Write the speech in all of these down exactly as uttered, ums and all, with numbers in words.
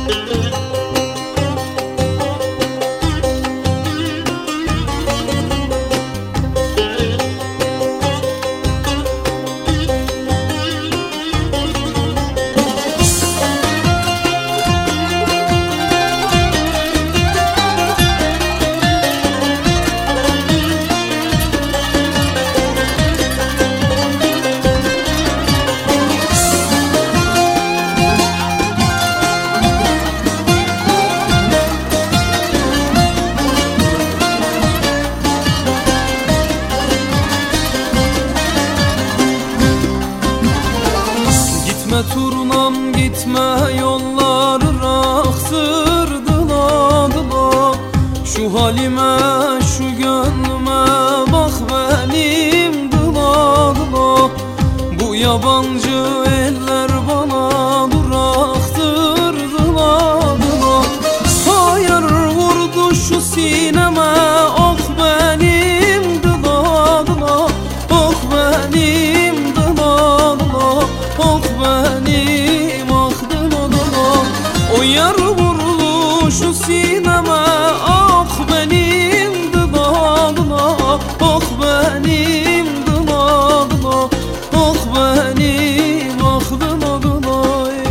Turnam gitme, yolları aksırdıladıla. Şu halime, şu gönlüme bak benim dıladıla. Bu yabancı eller bana duraktırdıladıla. Hayır vurdu şu sineme, ok benim dıladıla. Ok benim dıladıla. Ok benim aklım odana. O yar vurdu şu sineme, ok benim dıladına. Ok benim dıladına. Ok benim aklım odana.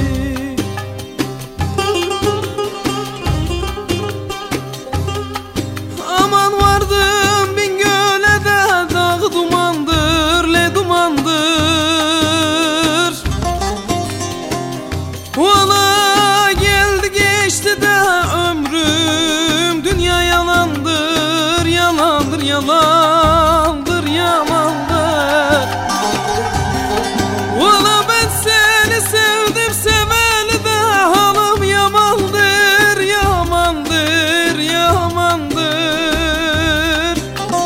Aman vardım bin göle de, dağ dumandır, le dumandır. Valla geldi geçti de ömrüm, dünya yalandır, yalandır, yalandır, yalandır. Valla ben seni sevdim seveli de, halim yamandır, yamandır, yamandır.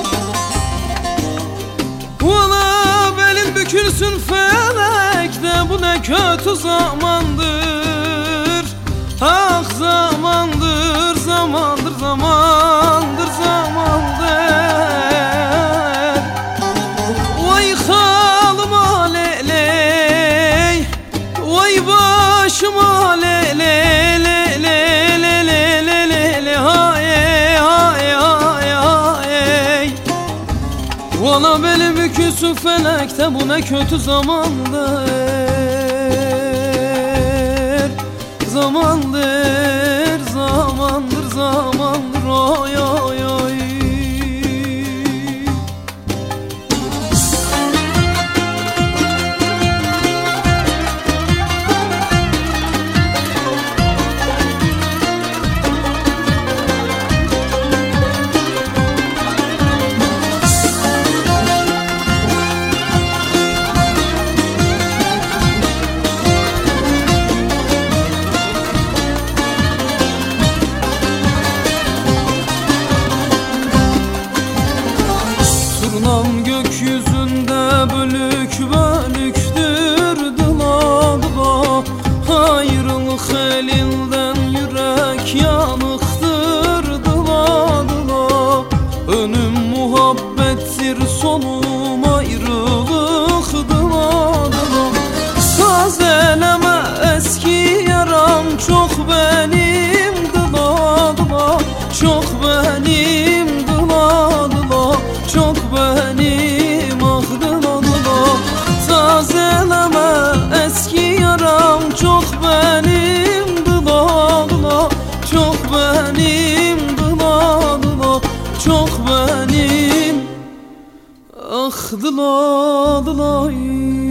Valla belin bükülsün felekte, bu ne kötü zamandır. Ah zamandır, zamandır, zamandır, zamandır. Vay halıma leley, vay başıma leley, leley, leley, leley, hay, hay, hay, hay. Valla beli bükülsün felekte, bu ne kötü zamandır. Zamandır, zamandır, zamandır, oy oy oy. Turnam gökyüzünde bölük bölüktür, dıladıla. Ayrılık elinden yürek yanıktır, dıladıla. Önüm muhabbettir, sonum ayrılık, dıladıla. Saz eleme eski yaram, çok benim, dıladıla. Çok benim, dıladıla. Çok benim aklım oduna. Tazeleme eski yaram, çok benim dıladına. Çok benim dıladına. Çok benim ah dıladına.